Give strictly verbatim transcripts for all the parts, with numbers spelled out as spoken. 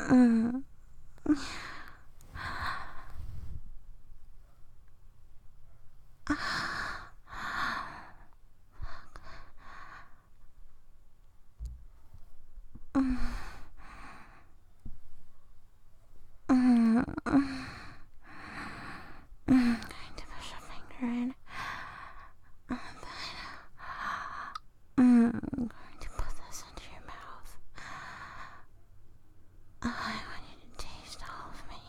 Mm. Mm. I'm going to push a finger in. And then mm, I'm going to put this into your mouth. I want you to taste all of me.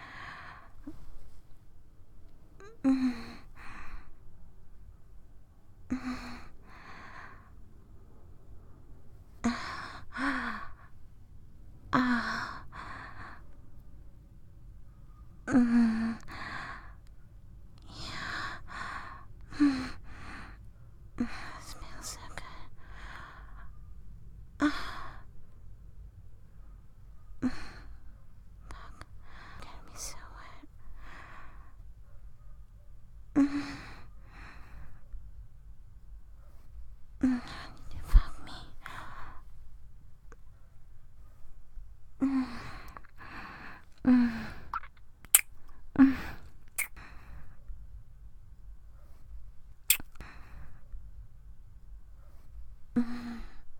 Mm. Ah. Mm. Yeah. Mm. It smells so good. Ah. Mm. Fuck. Gonna be so wet. Mm. Mm. You fuck me. Mm. Mm. Mm. Mm.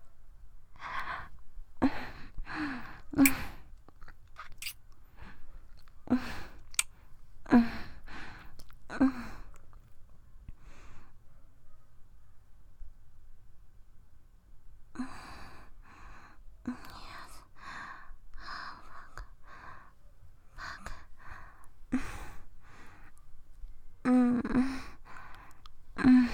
Mm. Mm.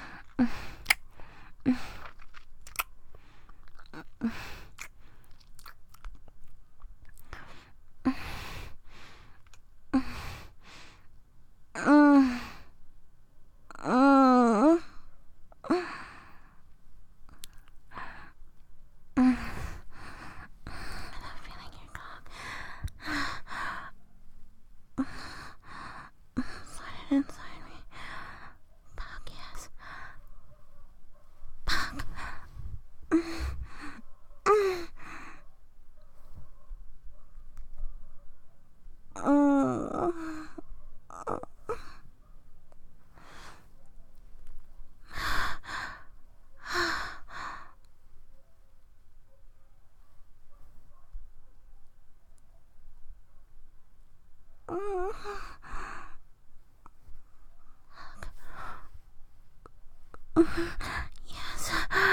Mm. Mm. Mm. I love feeling your cock. Slide it inside me. Fuck yes. Fuck. Mm. Mm. Mm. Yes.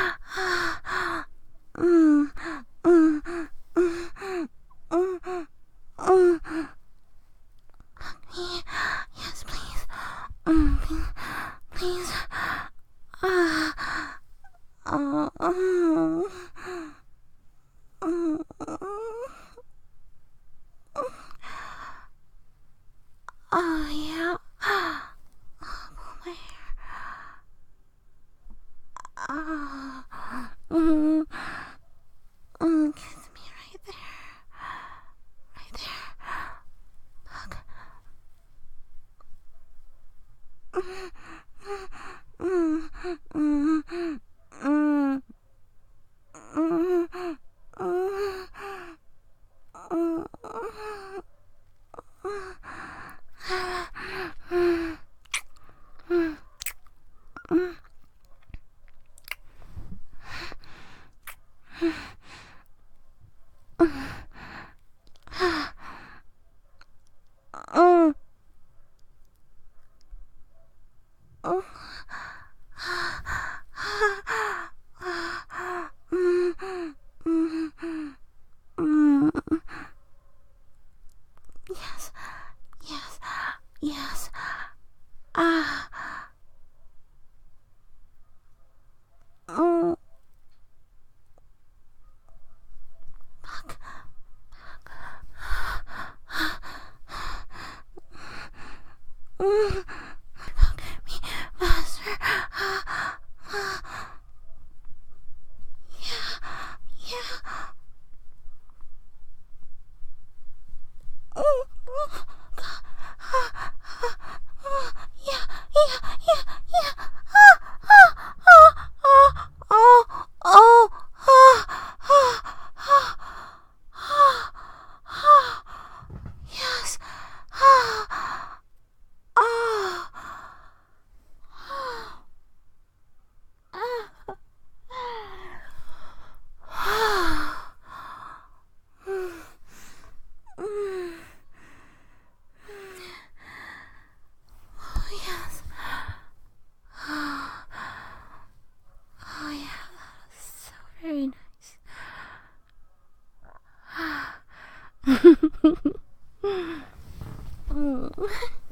Mm. Mm. Mm. Mm. Mm. Yes, please. Mm. Please. Please. Ah. Uh, um. Mm. Oh, yeah. Oh, pull my hair. Mm.